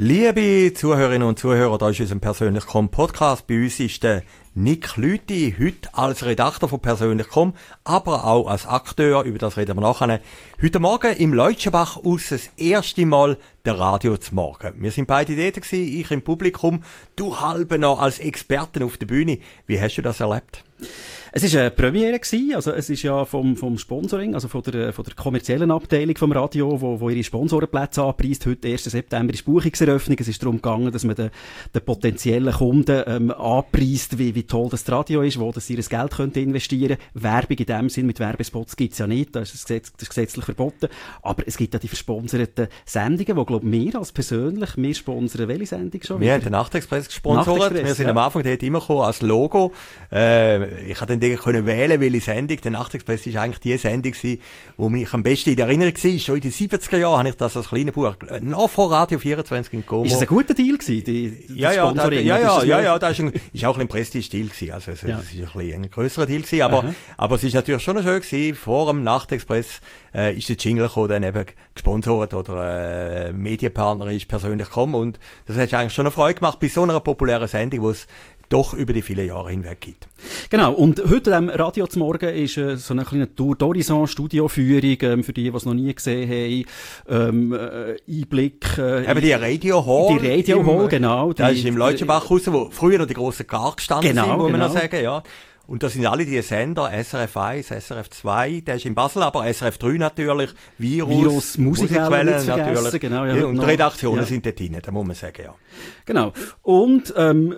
Liebe Zuhörerinnen und Zuhörer, da ist unser Persönlich.com Podcast. Bei uns ist der Nick Lüthi, heute als Redakteur von Persönlich.com, aber auch als Akteur, über das reden wir nachher. Heute Morgen im Leutschenbach aus das erste Mal der Radio zum Morgen. Wir sind beide dort gewesen, ich im Publikum, du halb noch als Experten auf der Bühne. Wie hast du das erlebt? Es ist eine Premiere gewesen, also es ist ja vom Sponsoring, also von der kommerziellen Abteilung vom Radio, wo ihre Sponsorenplätze anpreist. Heute, 1. September, ist Buchungseröffnung. Es ist darum gegangen, dass man den potenziellen Kunden anpreist, wie toll das Radio ist, wo das sie ihr Geld könnte investieren. Werbung in dem Sinn mit Werbespots gibt's ja nicht, das ist gesetzlich verboten. Aber es gibt ja die versponserten Sendungen, wo, glaube ich, wir als persönlich, wir sponsern welche Sendung schon? Wir haben den Nachtexpress gesponsert. Wir sind am Anfang dort immer gekommen als Logo. Ich habe dann können wählen, welche Sendung. Der Nachtexpress war eigentlich die Sendung gewesen, wo mich am besten in Erinnerung war. Schon in den 70er Jahren habe ich das als kleiner Buch noch vor Radio 24 in Como. Ist das ein guter Deal gewesen, das Sponsoring? Ja, das ist auch ein Prestige-Deal gewesen. Also, es ist ein bisschen ein grösserer Deal gewesen. Aber es ist natürlich schon schön gewesen. Vor dem Nachtexpress, ist der Jingle gekommen, dann eben gesponsert oder, Medienpartner ist Persönlich.com. Und das hat eigentlich schon eine Freude gemacht bei so einer populären Sendung, wo es doch über die vielen Jahre hinweg gibt. Genau, und heute am Radio zum Morgen ist so eine kleine Tour d'Horizon, Studioführung, für die es noch nie gesehen haben, Einblick. Eben die Radio Hall. Die Radio Hall, genau. Das ist im Leutschenbach raus, wo früher noch die grossen Gar gestanden sind, muss man noch sagen, ja. Und das sind alle die Sender, SRF 1, SRF 2, der ist in Basel, aber SRF 3 natürlich, Virus Musikwellen natürlich. Genau, ja, und die Redaktionen sind dort drin, da muss man sagen, ja. Genau. Und,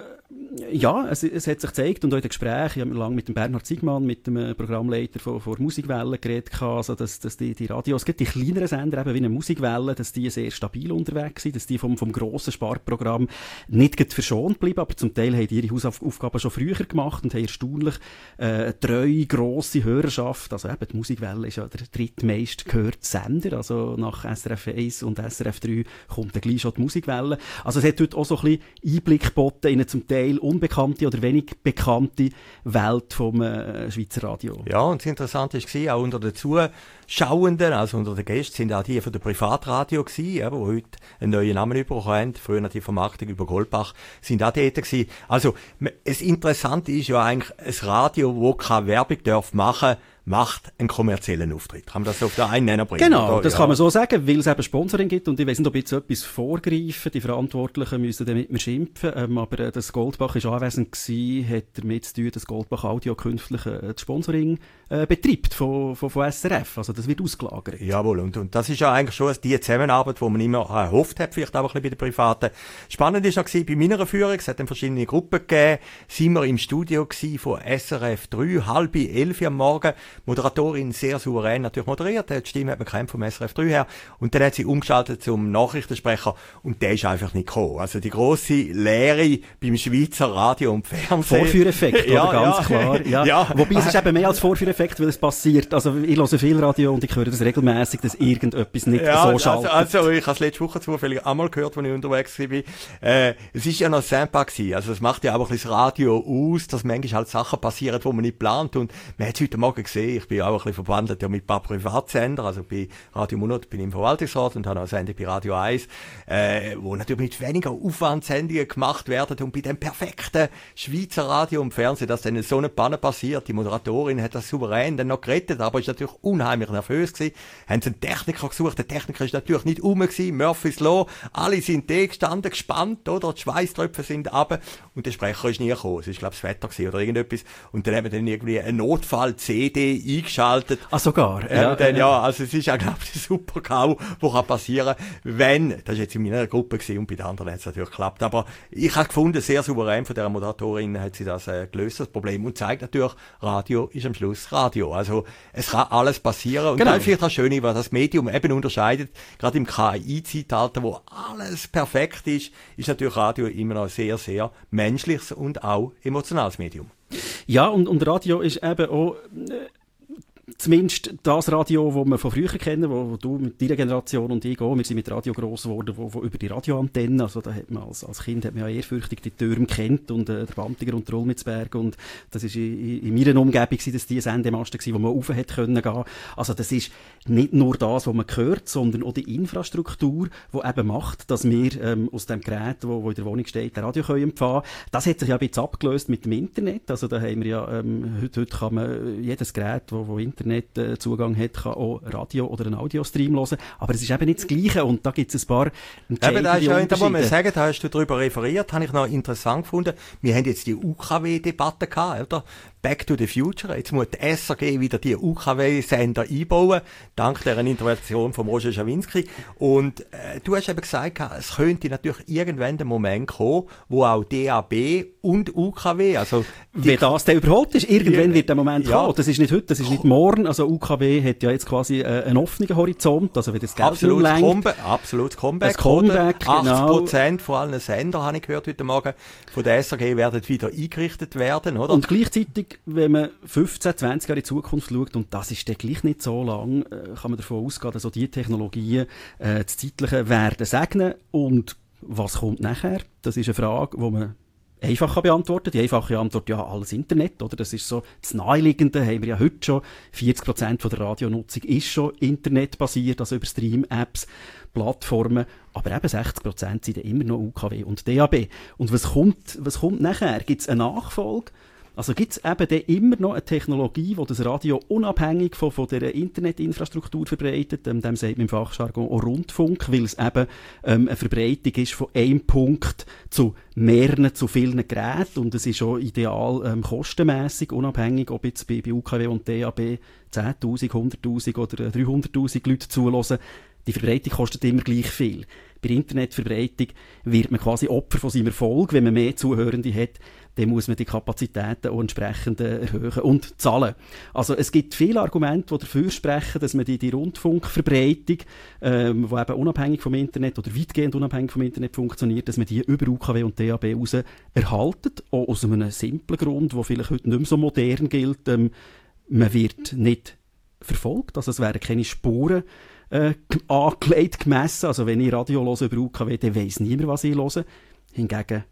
ja, es hat sich gezeigt, und auch in den Gesprächen, ich habe lange mit dem Bernhard Siegmann, mit dem Programmleiter von Musikwelle geredet, also, dass die Radios, gerade die kleineren Sender, eben wie eine Musikwelle, dass die sehr stabil unterwegs sind, dass die vom grossen Sparprogramm nicht gerade verschont bleiben, aber zum Teil haben die ihre Hausaufgaben schon früher gemacht und haben erstaunlich treue, grosse Hörerschaft. Also eben, die Musikwelle ist ja der drittmeist gehörte Sender, also nach SRF 1 und SRF 3 kommt dann gleich schon die Musikwelle. Also es hat heute auch so ein bisschen Einblick geboten in eine zum Teil unbekannte oder wenig bekannte Welt vom Schweizer Radio. Ja, und das Interessante war, auch unter den Zuschauenden, also unter den Gästen, sind auch die von der Privatradio gewesen, die heute einen neuen Namen bekommen haben, früher die Vermarktung über Goldbach, sind auch dort gewesen. Also, das Interessante ist ja eigentlich, ein Radio, das keine Werbung machen darf, macht einen kommerziellen Auftritt. Kann man das auf den einen Nenner bringen? Genau, das kann man so sagen, weil es eben Sponsoring gibt, und ich weiss nicht, ob jetzt etwas vorgreifen, die Verantwortlichen müssen dann mit mir schimpfen, aber das Goldbach ist anwesend gewesen, hat damit zu tun, dass Goldbach Audio künftig das Sponsoring betreibt von SRF, also das wird ausgelagert. Jawohl, und das ist ja eigentlich schon die Zusammenarbeit, die man immer erhofft hat, vielleicht auch ein bisschen bei den Privaten. Spannend ist auch bei meiner Führung, es hat dann verschiedene Gruppen gegeben, sind wir im Studio gewesen von SRF 3, 10:30 am Morgen, Moderatorin sehr souverän natürlich moderiert, die Stimme hat man kennt vom SRF 3 her, und dann hat sie umgeschaltet zum Nachrichtensprecher, und der ist einfach nicht gekommen. Also die grosse Lehre beim Schweizer Radio und Fernsehen. Vorführeffekt, oder? Ganz klar. Ja. Wobei es ist eben mehr als Vorführeffekt, weil es passiert. Also ich höre viel Radio und ich höre das regelmäßig, dass irgendetwas nicht so schaltet. Also ich habe es letzte Woche zufällig einmal gehört, als ich unterwegs war. Es ist ja noch sympa gewesen. Also es macht ja auch ein bisschen das Radio aus, dass manchmal halt Sachen passieren, die man nicht plant, und man hat es heute Morgen gesehen. Ich bin auch ein bisschen verbandelt ja mit ein paar Privatsender, also bei Radio Monat bin ich im Verwaltungsrat und habe auch eine Sendung bei Radio 1, wo natürlich mit weniger Aufwand Sendungen gemacht werden, und bei dem perfekten Schweizer Radio und Fernsehen, dass dann so eine Panne passiert. Die Moderatorin hat das souverän dann noch gerettet, aber ist natürlich unheimlich nervös gewesen. Haben sie einen Techniker gesucht, der Techniker ist natürlich nicht rum gewesen, Murphy's Law, alle sind da gestanden, gespannt, oder? Die Schweißtröpfe sind runter, und der Sprecher ist nie gekommen. Es ist, glaube ich, das Wetter gewesen oder irgendetwas, und dann haben wir dann irgendwie eine Notfall-CD eingeschaltet. Ah, sogar? Ja, also es ist ja, glaube ich, super GAU, was kann passieren, wenn, das war jetzt in meiner Gruppe gewesen, und bei den anderen hat es natürlich geklappt, aber ich habe gefunden, sehr souverän von der Moderatorin hat sie das gelöst, das Problem, und zeigt natürlich, Radio ist am Schluss Radio. Also es kann alles passieren, und das ist vielleicht auch schön, weil das Medium eben unterscheidet, gerade im KI-Zeitalter, wo alles perfekt ist natürlich Radio immer noch sehr, sehr menschliches und auch emotionales Medium. Ja, und Radio ist eben auch zumindest das Radio, das wir von früher kennen, wo du mit deiner Generation und ich auch, wir sind mit Radio gross geworden, wo über die Radioantenne, also da hat man als Kind hat man ja ehrfürchtig die Türme kennt und der Bantiger und der Ulmitzberg, und das ist in meiner Umgebung dass die Sendemasten gsi, wo man rauf hat können gehen. Also das ist nicht nur das, was man hört, sondern auch die Infrastruktur, die eben macht, dass wir aus dem Gerät, wo in der Wohnung steht, ein Radio können empfangen. Das hat sich ja ein bisschen abgelöst mit dem Internet. Also da haben wir ja, heute kann man jedes Gerät, wo Internetzugang hat, kann auch Radio oder einen Audiostream hören. Aber es ist eben nicht das Gleiche, und da gibt es ein paar entscheidende Unterschiede. Da muss man sagen, da hast du darüber referiert, habe ich noch interessant gefunden. Wir haben jetzt die UKW-Debatte gehabt, oder? Back to the Future. Jetzt muss die SRG wieder die UKW-Sender einbauen, dank deren Intervention von Roger Schawinski. Und du hast eben gesagt, es könnte natürlich irgendwann der Moment kommen, wo auch DAB und UKW, also wie das denn überhaupt ist, irgendwann wird der Moment kommen. Das ist nicht heute, das ist nicht morgen. Also UKW hat ja jetzt quasi einen offenen Horizont, also wenn das Geld umlenkt. Absolutes Comeback. 80% von allen Sendern, habe ich gehört heute Morgen, von der SRG werden wieder eingerichtet werden, oder? Und gleichzeitig, wenn man 15, 20 Jahre in die Zukunft schaut, und das ist dann gleich nicht so lang, kann man davon ausgehen, dass auch diese Technologien das Zeitliche werden segnen. Und was kommt nachher? Das ist eine Frage, die man einfach beantworten. Die einfache Antwort, ja, alles Internet, oder? Das ist so das Naheliegende, haben wir ja heute schon. 40% von der Radionutzung ist schon internetbasiert, also über Stream-Apps, Plattformen. Aber eben 60% sind immer noch UKW und DAB. Und was kommt nachher? Gibt es eine Nachfolge? Also gibt es eben dann immer noch eine Technologie, die das Radio unabhängig von dieser Internetinfrastruktur verbreitet, dem sagt man im Fachjargon auch Rundfunk, weil es eben eine Verbreitung ist von einem Punkt zu mehreren, zu vielen Geräten, und es ist auch ideal kostenmässig, unabhängig, ob jetzt bei UKW und DAB 10'000, 100'000 oder 300'000 Leute zuhören. Die Verbreitung kostet immer gleich viel. Bei der Internetverbreitung wird man quasi Opfer von seinem Erfolg. Wenn man mehr Zuhörende hat, dann muss man die Kapazitäten auch entsprechend erhöhen und zahlen. Also es gibt viele Argumente, die dafür sprechen, dass man die Rundfunkverbreitung, die eben unabhängig vom Internet oder weitgehend unabhängig vom Internet funktioniert, dass man die über UKW und DAB raus erhaltet. Auch aus einem simplen Grund, der vielleicht heute nicht mehr so modern gilt. Man wird nicht verfolgt, also es werden keine Spuren angelegt, gemessen. Also wenn ich Radio höre über UKW, dann weiss niemand, was ich höre. Hingegen,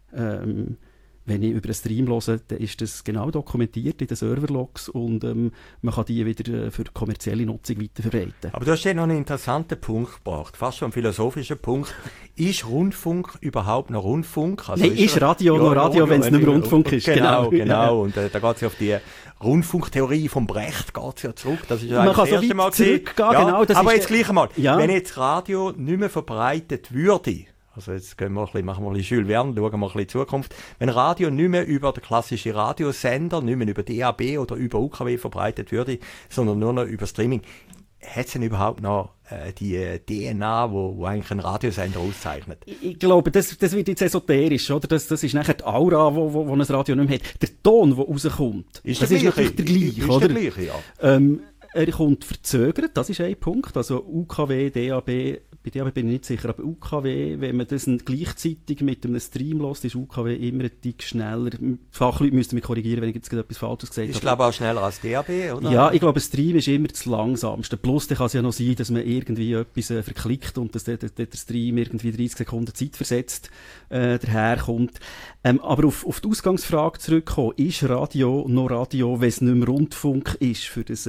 wenn ich über einen Stream höre, dann ist das genau dokumentiert in den Serverlogs, und man kann die wieder für kommerzielle Nutzung weiterverbreiten. Aber du hast ja noch einen interessanten Punkt gebracht, fast schon einen philosophischen Punkt. Ist Rundfunk überhaupt noch Rundfunk? Also nein, ist Radio noch Radio, wenn es nicht mehr Rundfunk ist? Genau. Und da geht es ja auf die Rundfunktheorie vom Brecht geht's ja zurück. Das ist ja man kann das erste Mal zurückgehen, ja, genau. Das aber ist jetzt gleich einmal, wenn jetzt Radio nicht mehr verbreitet würde, also jetzt machen wir ein bisschen Jules Verne, schauen wir ein bisschen in die Zukunft. Wenn Radio nicht mehr über den klassischen Radiosender, nicht mehr über DAB oder über UKW verbreitet würde, sondern nur noch über Streaming, hat es denn überhaupt noch die DNA, wo eigentlich ein Radiosender auszeichnet? Ich glaube, das wird jetzt esoterisch, oder? Das ist nachher die Aura, wo ein Radio nicht mehr hat. Der Ton, der rauskommt, ist natürlich der gleiche, oder? Der gleiche, ja. Er kommt verzögert, das ist ein Punkt. Also UKW, DAB, bei DAB bin ich nicht sicher, aber UKW, wenn man das gleichzeitig mit einem Stream lässt, ist UKW immer ein Tick schneller. Die Fachleute müssten mich korrigieren, wenn ich jetzt etwas Falsches gesagt habe. Ich glaube auch schneller als DAB, oder? Ja, ich glaube, ein Stream ist immer das langsamste. Plus, dann kann es ja noch sein, dass man irgendwie etwas verklickt und dass der Stream irgendwie 30 Sekunden Zeit versetzt daherkommt. Aber auf die Ausgangsfrage zurückkommen, ist Radio noch Radio, wenn es nicht mehr Rundfunk ist, für das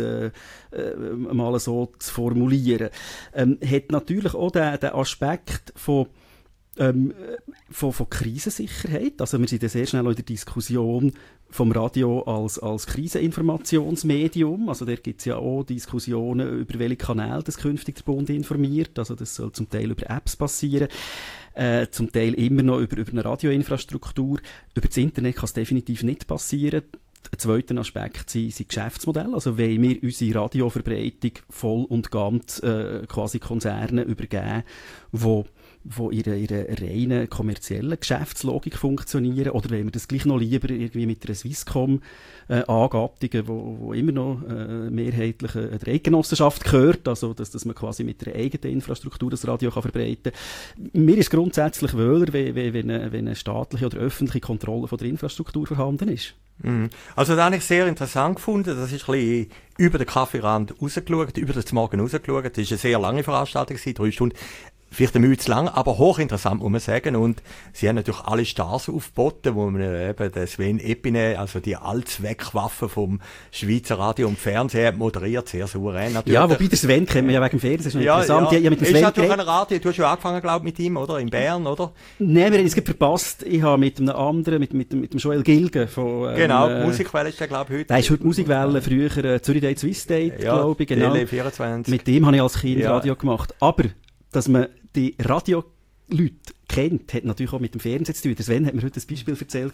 mal so zu formulieren, hat natürlich auch den Aspekt von Krisensicherheit. Also wir sind ja sehr schnell in der Diskussion vom Radio als Kriseninformationsmedium. Also da gibt es ja auch Diskussionen über welche Kanäle das künftig der Bund informiert. Also das soll zum Teil über Apps passieren. Zum Teil immer noch über eine Radioinfrastruktur. Über das Internet kann es definitiv nicht passieren. Ein zweiter Aspekt sind Geschäftsmodelle. Also wollen wir unsere Radioverbreitung voll und ganz quasi Konzerne übergeben, die von ihrer reinen kommerziellen Geschäftslogik funktionieren, oder wollen wir das gleich noch lieber irgendwie mit einer Swisscom angattigen, wo immer noch mehrheitlich der Eidgenossenschaft gehört, also dass man quasi mit einer eigenen Infrastruktur das Radio kann verbreiten kann. Mir ist grundsätzlich wohler, wenn eine staatliche oder öffentliche Kontrolle von der Infrastruktur vorhanden ist. Also das habe ich sehr interessant gefunden. Das ist ein bisschen über den Kaffeerand rausgeschaut, über den Morgen rausgeschaut. Das war eine sehr lange Veranstaltung, 3 Stunden. Vielleicht ein Mühe zu lang, aber hochinteressant, muss man sagen. Und sie haben natürlich alle Stars aufgeboten, wo man eben den Sven Epine, also die Allzweckwaffe vom Schweizer Radio und Fernsehen, moderiert, sehr souverän natürlich. Ja, wobei der Sven kennt man ja wegen dem Fernsehen, das ist noch interessant. Ja. Ja, mit dem Sven ist natürlich ein Radio, du hast ja angefangen, glaube ich, mit ihm, oder? In Bern, oder? Nein, wir haben es verpasst. Ich habe mit einem anderen, mit dem Joel Gilgen von... Genau, Musikwelle ist der, glaube ich, heute. Der ist heute Musikwelle, früher Zürich Date, Swiss Date, glaube ich, genau. Tele24. Mit dem habe ich als Kind Radio gemacht. Aber, dass man die Radioleute kennt, hat natürlich auch mit dem Fernsehen zu tun. Der Sven hat mir heute ein Beispiel erzählt.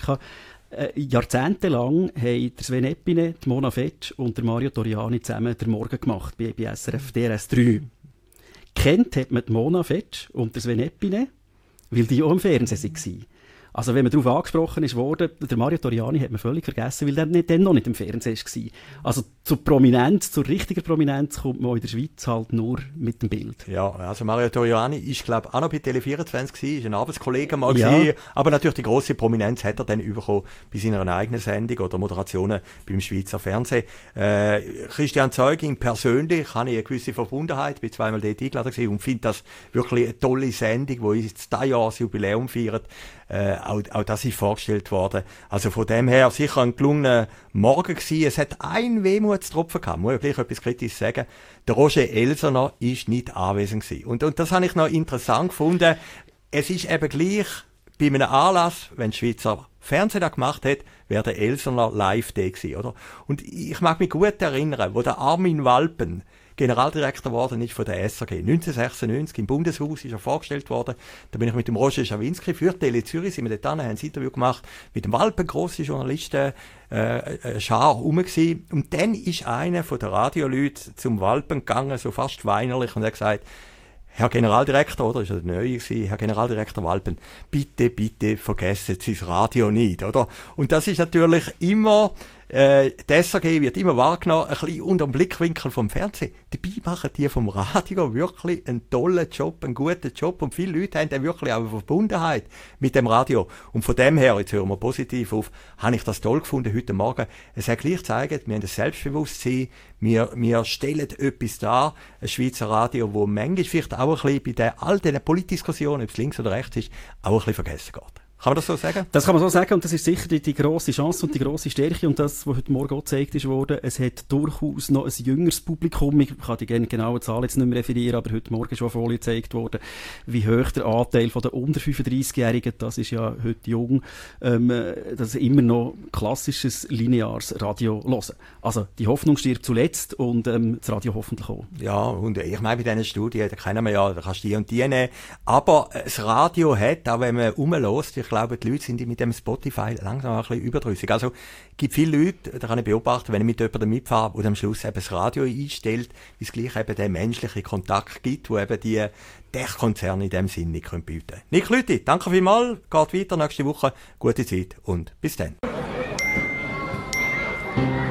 Jahrzehntelang haben der Sven Epine, die Mona Fetsch und der Mario Toriani zusammen den Morgen gemacht bei SRF DRS 3. Kennt hat man die Mona Fetsch und der Sven Epine, weil die auch im Fernsehen waren. Also wenn man darauf angesprochen ist worden, der Mario Toriani hat man völlig vergessen, weil der dann noch nicht im Fernsehen war. Also zur Prominenz, zur richtigen Prominenz kommt man in der Schweiz halt nur mit dem Bild. Ja, also Mario Toriani ist, glaube ich, auch noch bei Tele24 gewesen, ist ein Arbeitskollege mal ja. gewesen, aber natürlich die grosse Prominenz hat er dann bekommen bei seiner eigenen Sendung oder Moderationen beim Schweizer Fernsehen. Christian Zeugin persönlich habe ich eine gewisse Verbundenheit, bin zweimal dort eingeladen gewesen und finde das wirklich eine tolle Sendung, die jetzt 10 Jahre das Jubiläum feiert. Auch das ist vorgestellt worden. Also von dem her sicher ein gelungener Morgen gewesen. Es hat ein Wehmutstropfen gehabt, muss ich gleich etwas kritisch sagen. Der Roger Elsener ist nicht anwesend gewesen. Und das habe ich noch interessant gefunden. Es ist eben gleich bei einem Anlass, wenn die Schweizer Fernsehen das gemacht hat, wäre der Elsener live da gewesen, oder? Und ich mag mich gut erinnern, wo der Armin Walpen Generaldirektor geworden ist von der SRG. 1996 im Bundeshaus ist er vorgestellt worden. Da bin ich mit dem Roger Schawinski für Tele Zürich, sind wir dort hin, haben ein Interview gemacht mit dem Walpen, grosse Journalisten, Schar rum gewesen. Und dann ist einer von den Radioleuten zum Walpen gegangen, so fast weinerlich, und hat gesagt, Herr Generaldirektor, oder? Ist er der Neue gewesen? Herr Generaldirektor Walpen, bitte vergessen Sie das Radio nicht, oder? Und das ist natürlich immer, die SRG wird immer wahrgenommen, ein bisschen unter dem Blickwinkel vom Fernsehen. Dabei machen die vom Radio wirklich einen tollen Job, einen guten Job. Und viele Leute haben dann wirklich auch eine Verbundenheit mit dem Radio. Und von dem her, jetzt hören wir positiv auf, habe ich das toll gefunden heute Morgen. Es hat gleich gezeigt, wir haben das Selbstbewusstsein, wir stellen etwas dar, ein Schweizer Radio, wo manchmal vielleicht auch ein bisschen bei all diesen Politdiskussionen, ob es links oder rechts ist, auch ein bisschen vergessen geht. Kann man das so sagen? Das kann man so sagen, und das ist sicher die grosse Chance und die grosse Stärke, und das, was heute Morgen auch gezeigt ist worden, es hat durchaus noch ein jüngeres Publikum. Ich kann die genaue Zahl jetzt nicht mehr referieren, aber heute Morgen ist schon eine Folie gezeigt worden, wie hoch der Anteil von den unter 35-Jährigen, das ist ja heute jung, dass immer noch klassisches, lineares Radio hören. Also, die Hoffnung stirbt zuletzt und das Radio hoffentlich auch. Ja, und ich meine, bei diesen Studien, da kennen wir ja, da kannst du die und die nehmen, aber das Radio hat, auch wenn man rumhört, ich glaube, die Leute sind mit dem Spotify langsam ein bisschen überdrüssig. Also, es gibt viele Leute, da kann ich beobachten, wenn ich mit jemandem mitfahre, der am Schluss eben das Radio einstellt, wie es gleich eben den menschlichen Kontakt gibt, wo eben die Tech-Konzerne in dem Sinn nicht bieten können. Nick Lüthi, danke vielmals, geht weiter nächste Woche, gute Zeit und bis dann.